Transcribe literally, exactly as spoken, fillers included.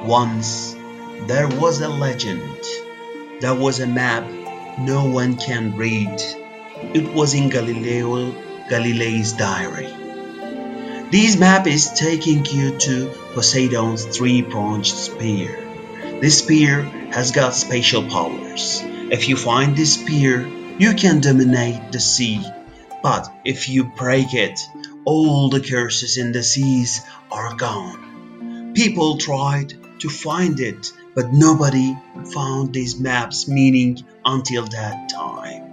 Once there was a legend. There was a map no one can read. It was in Galileo Galilei's diary. This map is taking you to Poseidon's three-pronged spear. This spear has got special powers. If you find this spear, you can dominate the sea. But if you break it, all the curses in the seas are gone. People tried to find it, but nobody found this map's meaning until that time.